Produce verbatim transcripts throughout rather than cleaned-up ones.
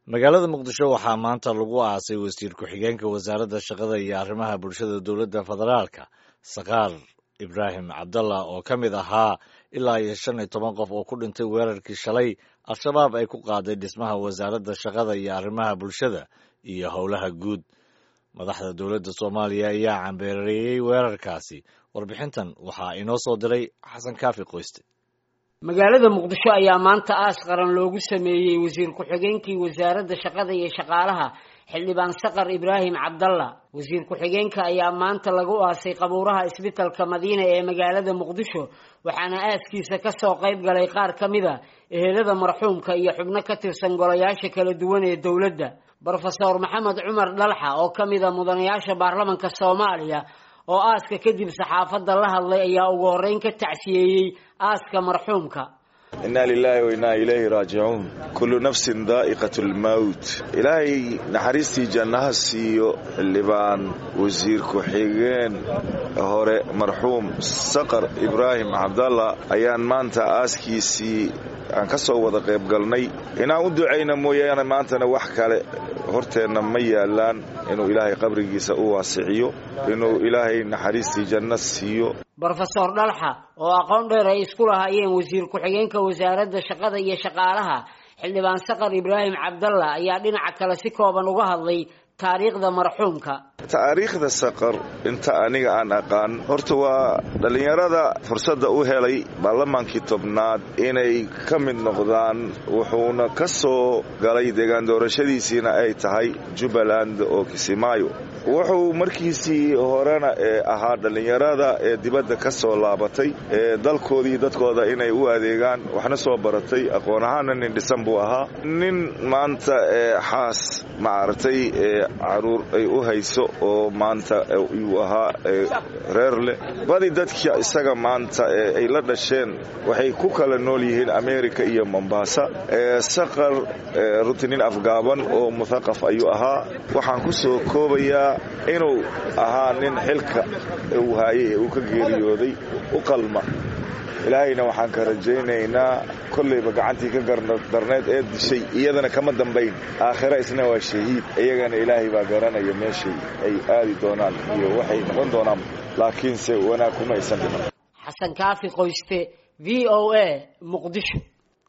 magaalada muqdisho waxaa maanta lagu aasay wasiir ku-xigeenka wasaaradda shaqada iyo arrimaha bulshada dowladda federaalka sakaar ibraahim cabdalla oo ka mid ahaa ilaa iyo shan iyo toban qof oo ku dhintay weerarkii shalay al-shabaab ay ku qaaday dhismaha wasaaradda shaqada iyo arrimaha bulshada iyo howlaha guud. madaxda dowladda soomaaliya ayaa cambeereeyey weerarkaasi. warbixintan waxaa inoo soo diray xasan kaafi qoyste. magaalada muqdisho ayaa maanta aas qaran loogu sameeyey wasiir ku-xigeenkii wasaaradda shaqada iyo shaqaalaha xildhibaan sakaar ibraahim cabdalla. wasiir ku-xigeenka ayaa maanta lagu aasay qabuuraha isbitalka madiina ee magaalada muqdisho, waxaana aaskiisa kasoo qayb galay qaar ka mid a ehelada marxuumka iyo xubno ka tirsan golayaasha kala duwan ee dowladda. brofesor maxamed cumar dhalxa oo ka mid a mudanayaasha baarlamanka soomaaliya oo aaska kadib saxaafadda la hadlay ayaa ugu horreyn ka tacsiyeeyey aaska marxuumka. inna lillahi wa inna ilayhi raajicuun. kullu nafsin daa'iqatu lmawt. ilaahay naxariistii jannaha siiyo xildhibaan wasiir ku-xigeen hore marxuum sakaar ibraahim cabdalla ayaan maanta aaskiisii aan ka soo wada qayb galnay. inaan u ducayna mooyaane maantana wax kale horteenna ma yaalaan. inuu ilaahay qabrigiisa u waasiciyo, inuu ilaahay naxariistii janno siiyo. brofesor dhalxa oo aqoon dheer ay isku lahaayeen wasiir ku-xigeenka wasaaradda shaqada iyo shaqaalaha xildhibaan sakaar ibraahim cabdalla ayaa dhinaca kale si kooban uga hadlay taariikhda marxuumka. taariikhda sakaar inta aniga aan aqaan horta waa dhallinyarada fursadda u helay baarlamaankii tobnaad inay ka mid noqdaan, wuxuuna ka soo galay deegaan doorashadiisiina ay tahay jubbaland oo kisimaayo. wuxuu markiisii horena ee ahaa dhallinyarada ee dibadda ka soo laabatay ee dalkoodii dadkooda inay u adeegaan, waxna soo baratay, aqoon ahaana nin dhisan buu ahaa. nin maanta ee xaas maaragtay ee caruur ay u hayso oo maanta uu ahaa reer leh. badi dadka isaga maanta ee ay la dhasheen waxay ku kala nool yihiin america iyo mombasa. sakaar runtii nin afgaaban oo muthaqaf ayuu ahaa. waxaan ku soo koobayaa inuu ahaa nin xilka uu haayay ee uu ka geeriyooday u qalma. ilaahayna waxaan ka rajaynaynaa kollayba gacantii ka gardarneed ee dishay iyadana kama dambayn. aakhira isna waa shahiid, iyagana ilaahay baa garanaya meeshay ay aadi doonaan iyo waxay noqon doonaan, laakiinse wanaag kuma aysan dhiman. xasan kaafi qoyste, v o a muqdisho.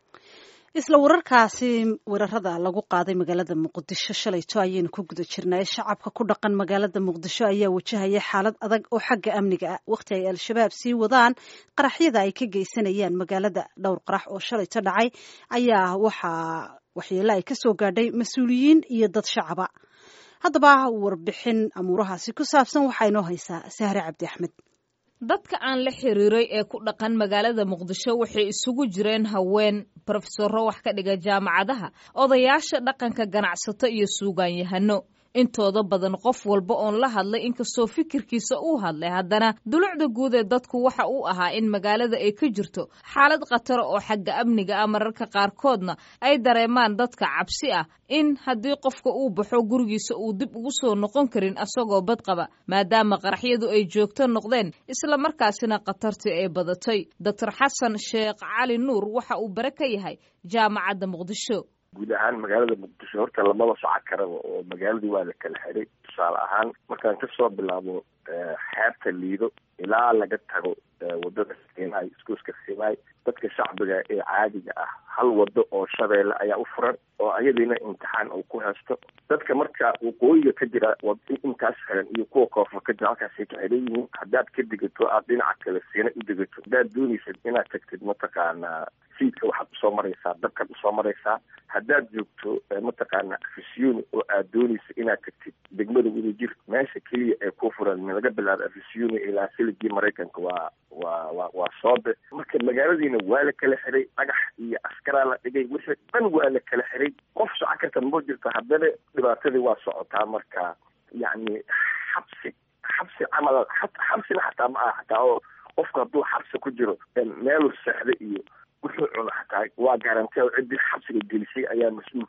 isla wararkaasi weerarada lagu qaaday magaalada muqdisho shalayto ayaynu ku guda jirnay. shacabka ku dhaqan magaalada muqdisho ayaa wajahaya xaalad adag oo xagga amniga ah waqti ay al-shabaab sii wadaan qaraxyada ay ka geysanayaan magaalada. dhowr qarax oo shalayto dhacay ayaa waxaa waxyeelo ay kasoo gaadhay mas-uuliyiin iyo dad shacaba. haddaba warbixin amuurahaasi ku saabsan waxaa inoo haysaa sahre cabdi axmed. dadka aan la xiriiray ee ku dhaqan magaalada muqdisho waxay isugu jireen haween, brofesoro wax ka dhiga jaamacadaha, odayaasha dhaqanka, ganacsato iyo suugaanyahano. intooda badan qof walba oon la hadlay inkastoo fikirkiisa uu hadlay, haddana dulucda guud ee dadku waxa uu ahaa in magaalada ay ka jirto xaalad khatara oo xagga amniga ah. mararka qaarkoodna ay dareemaan dadka cabsi ah in haddii qofka uu baxo gurigiisa uu dib ugu soo noqon karin asagoo bad qaba, maadaama qaraxyadu ay joogto noqdeen islamarkaasina khatartii ay badatay. doctor xasan sheekh cali nuur waxa uu bare ka yahay jaamacadda muqdisho. guud ahaan magaalada muqdisho horta lamaba soco karaba oo magaaladii waa la kala xiray. tusaale ahaan markaan kasoo bilaabo xeebta liido ilaa laga tago wadada siinaay iskuuska siinaay, dadka shacbiga ee caadiga ah hal wado oo shabeelle ayaa u furan oo ayadiina imtixaan uu ku haysto. dadka marka waqooyiga ka jira intaas xiran iyo kuwa koonfur ka jira halkaasay ka xiran yihiin. haddaad ka degato aad dhinaca kale siina u degato, haddaad doonaysad inaad tagtid mataqaanaa siidka waxaad usoo maraysaa, dabkaad usoo maraysaa. haddaad joogto mataqaana afisiyoni oo aad doonaysa inaad tagtid degmada wadajir, meesha keliya ee ku furan laga bilaabo afisiyoni ilaa siligii maraykanka waa waa waa waa soobe. marka magaaladiina waa la kala xiray, dhagax iyo askaraa la dhigay, wixii dhan waa la kala xiray. qof soco karta ma jirto. haddana dhibaatadii waa socotaa. marka yacni xabsi xabsi camal xabsina xataa ma aha xataa oo qofku hadduu xabsi ku jiro meeluu seexda iyo wuxuu cuno xataa waa garanti oo ciddii xabsiga gelisay ayaa mas-uulka ah.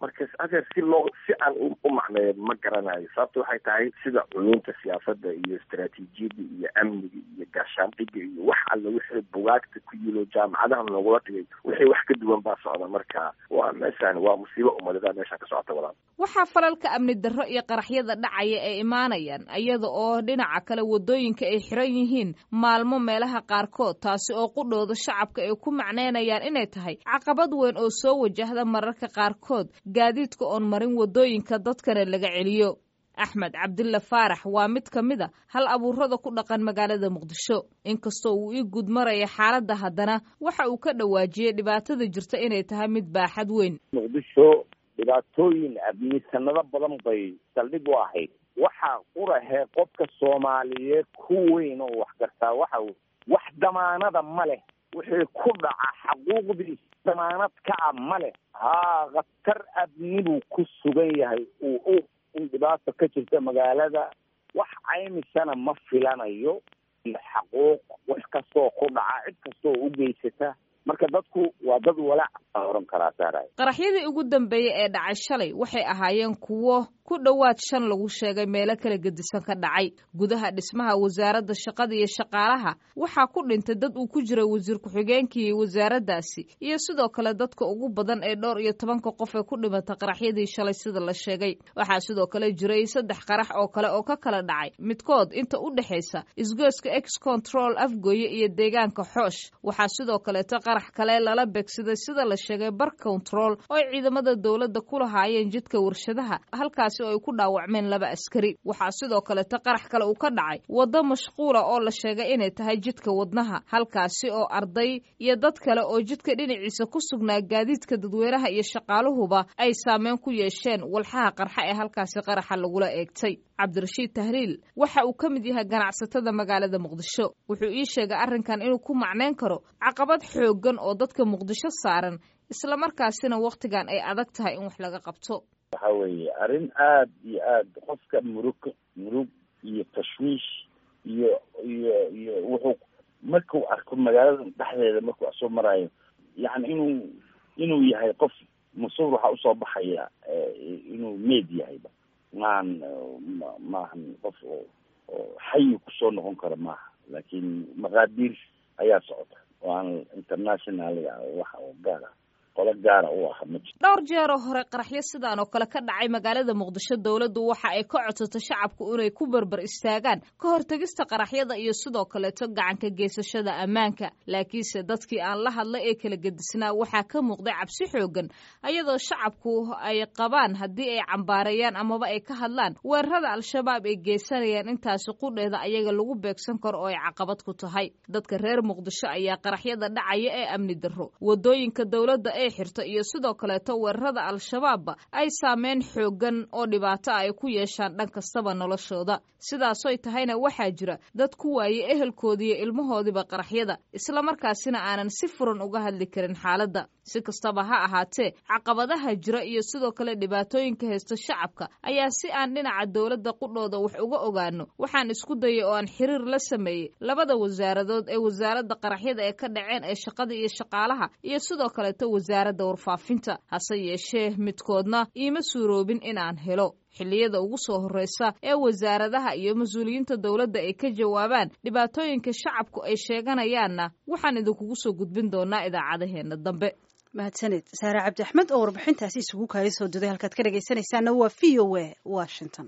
marka adeer si loo si aan u macneeyo ma garanayo. sababta waxay tahay sida culuumta siyaasadda iyo istaraatiijiyadda iyo amniga iyo gaashaandhigga iyo wax alla wixii bugaagta ku yilo jaamacadaha loogula dhigay wixii wax ka duwan baa socda. marka waa meeshaan waa musiibo umadada meeshaan ka socota walaal. waxaa falalka amni darro iyo qaraxyada dhacaya ay imaanayaan iyada oo dhinaca kale wadooyinka ay xiran yihiin maalmo meelaha qaarkood, taasi oo qudhooda shacabka ay ku macneynayaan inay tahay caqabad weyn oo soo wajahda mararka qaarkood gaadiidka oon marin wadooyinka dadkana laga celiyo. axmed cabdilla faarax waa mid ka mid a hal abuurada ku dhaqan magaalada muqdisho. inkastoo uu ii guud maraya xaaladda, haddana waxa uu ka dhawaajiyey dhibaatada jirta inay tahay mid baaxad weyn. muqdisho dhibaatooyin amni sanado badan bay saldhig u ahayd. waxaa qurahee qofka soomaaliyeed ku weyn oo wax gartaa waxa wax damaanada ma leh. wixii ku dhaca xaquuqdii damaanad ka ah ma leh. haa khatar amni buu ku sugan yahay uu in dhibaato ka jirta magaalada. wax caymisana ma filanayo. xaquuq wax kastoo ku dhaca cid kastoo u geysata. marka dadku waa dad walaac oran karaa saaray. qaraxyadii ugu dambeeyay ee dhacay shalay waxay ahaayeen kuwo ku dhowaad shan lagu sheegay meelo kala gedisan ka dhacay gudaha dhismaha wasaaradda shaqada iyo shaqaalaha. waxaa ku dhintay dad uu ku jira wasiir ku-xigeenkii wasaaraddaasi iyo sidoo kale dadka ugu badan ee dhowr iyo tobanka qof ee ku dhimatay qaraxyadii shalay sida la sheegay. waxaa sidoo kale jiray saddex qarax oo kale oo ka kala dhacay midkood inta u dhexaysa isgoyska ex control afgooye iyo deegaanka xoosh. waxaa sidoo kaleeto qarax kale lala beegsaday sida la sheegay bar control oo ay ciidamada dowladda ku lahaayeen jidka warshadaha, halkaasi oo ay ku dhaawacmeen laba askari. waxaa sidoo kaleeto qarax kale uu ka dhacay waddo mashquula oo la sheegay inay tahay jidka wadnaha, halkaasi oo arday iyo dad kale oo jidka dhinaciisa ku sugnaa gaadiidka dadweynaha iyo shaqaaluhuba ay saameyn ku yeesheen walxaha qarxa ee halkaasi qaraxa lagula eegtay. cabdirashiid tahliil waxa uu ka mid yahay ganacsatada magaalada muqdisho. wuxuu ii sheegay arrinkan inuu ku macneyn karo caqabad xooggan oo dadka muqdisho saaran, isla markaasina wakhtigan ay adag tahay in wax laga qabto. waxa weeye arrin aada iyo aada qofka murug murug iyo tashwiish iyo iyo iyo wuxuu markuu arko magaalada dhexdeeda markuu soo marayo yani inuu inuu yahay qof mas-uul waxaa usoo baxaya inuu meed yahayba. maan maahan qof oo oo xayi kusoo noqon kara maaha, laakiin maqaadiir ayaa socota oo aan internationalga wax oo gaar ah qolo gaara u ah ma jiro. dhowr jeeroo hore qaraxyo sidaan oo kale ka dhacay magaalada muqdisho, dowladdu waxa ay ka codsatay shacabku inay ku barbar istaagaan ka hortagista qaraxyada iyo sidoo kaleeto gacanka geysashada ammaanka. laakiinse dadkii aan la hadlay ee kala gedisnaa waxaa ka muuqday cabsi xoogan, ayadoo shacabku ay qabaan haddii ay cambaareeyaan amaba ay ka hadlaan weerarada al-shabaab ay geysanayaan intaasi qudheeda ayaga lagu beegsan karo oo ay caqabad ku tahay. dadka reer muqdisho ayaa qaraxyada dhacaya ee amni darro, wadooyinka dowladda ee xirto iyo sidoo kaleeto weerarada al-shabaabba ay saameyn xoogan oo dhibaato ay ku yeeshaan dhan kastaba noloshooda. sidaasoy tahayna waxaa jira dad ku waayey ehelkoodii iyo ilmahoodiiba qaraxyada, isla markaasina aanan si furan uga hadli karin xaaladda. si kastaba ha ahaatee, caqabadaha jira iyo sidoo kale dhibaatooyinka haysta shacabka ayaa si aan dhinaca dowladda qudhooda wax uga ogaano waxaan isku dayay oo aan xiriir la sameeyey labada wasaaradood ee wasaaradda qaraxyada ee ka dhaceen ee shaqada iyo shaqaalaha iyo sidoo kaleeto wasaaradda warfaafinta. hase yeeshee midkoodna iima suuroobin inaan helo. xilliyada ugu soo horreysa ee wasaaradaha iyo mas-uuliyiinta dowladda ay ka jawaabaan dhibaatooyinka shacabku ay sheeganayaanna waxaan idinkugu soo gudbin doonaa idaacadaheena dambe. mahadsaned saare cabdi axmed oo warbixintaasi isugu kaaya soo duday. halkaad ka dhegaysanaysaana waa v o a washington.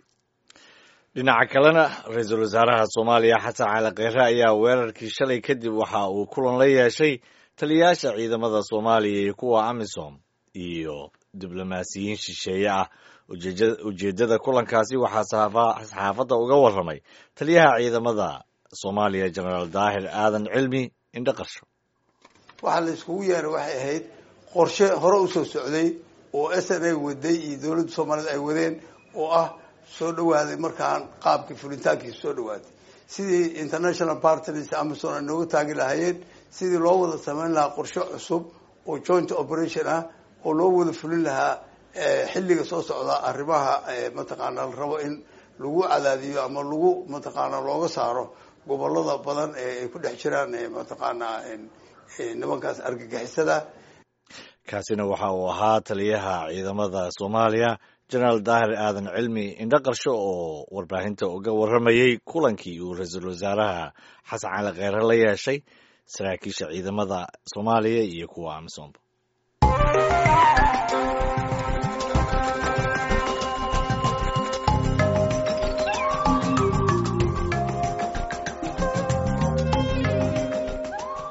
dhinaca kalena ra-iisul wasaaraha soomaaliya xasan cali kheyre ayaa weerarkii shalay kadib waxa uu kulan la yeeshay taliyayaasha ciidamada soomaaliya iyo kuwa amisom iyo diblomaasiyiin shisheeye ah. ujeeddada kulankaasi waxaa saxaafadda uga warramay taliyaha ciidamada soomaaliya jenaraal daahir aadan cilmi indhaqarsho. waxaa la iskugu yeeray waxay ahayd qorshe hore usoo socday oo s n a waday iyo dowladda soomaaliyed ay wadeen oo ah soo dhawaaday markaan qaabkii fulitaankiisa soo dhawaaday sidii international partners amazon ay nooga taagi lahaayeen, sidii loo wada samayn lahaa qorshe cusub oo joint operation ah oo loo wada fulin lahaa xilliga soo socda arrimaha mataqaana la rabo in lagu cadaadiyo ama lagu mataqaana looga saaro gobolada badan ee ay ku dhex jiraan mataqaana nimankaas argagixisada. kaasina waxa uu ahaa taliyaha ciidamada soomaaliya jenaraal daahir aadan cilmi indho qarsho oo warbaahinta uga warramayey kulankii uu ra-iisul wasaaraha xasan cali kheyre la yeeshay saraakiisha ciidamada soomaaliya iyo kuwa amisom.